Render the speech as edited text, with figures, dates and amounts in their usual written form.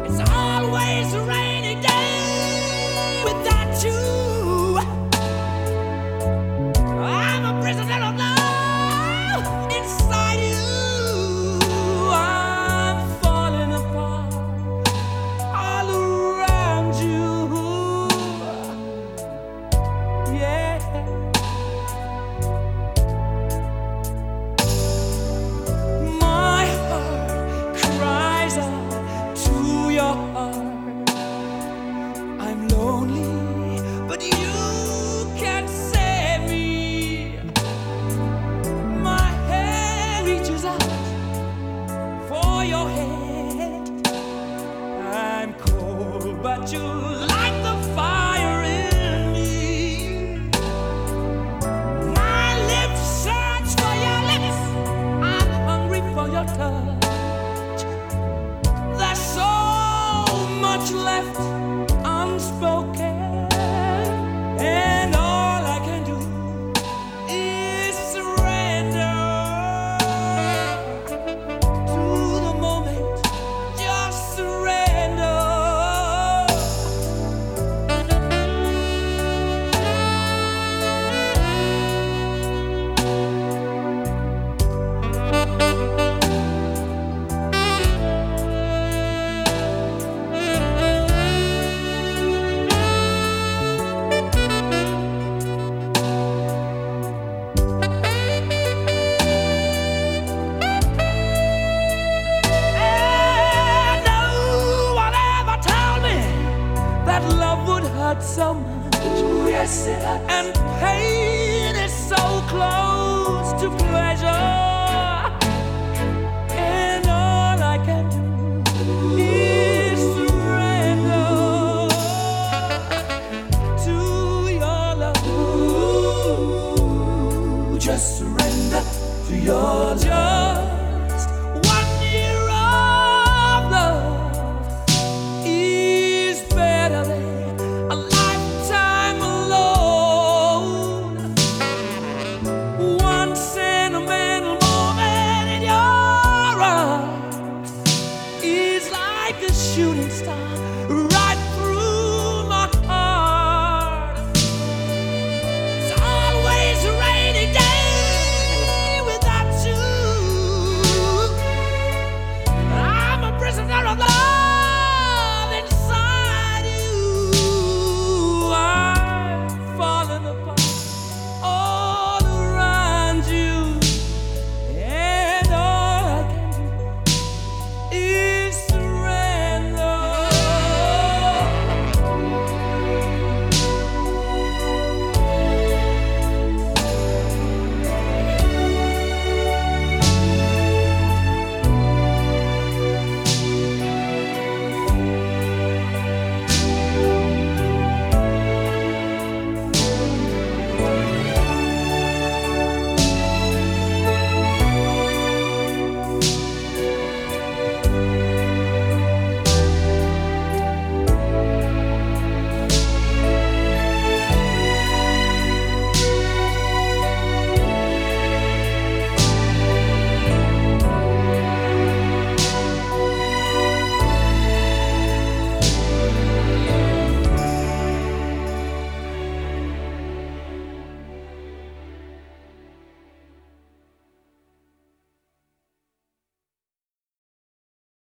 It's always a rainy day without you. I'm a prisoner of love inside you. I'm falling apart all around you. Yeah. My heart cries out to your heart. I'm lonely, but you can't save me. My hand reaches out for your head. I'm cold, but you light the fire in me. My lips search for your lips. I'm hungry for your touch. There's so much left unspoken, and all I can do is surrender to the moment. Just surrender. And no one ever told me that love would hurt so much. Yes, it hurts. And pain is so close to pleasure. And all I can do is surrender to your love. Just surrender to your love. Just 1 year of love is better than a lifetime alone. One sentimental moment in your arms is like a shooting star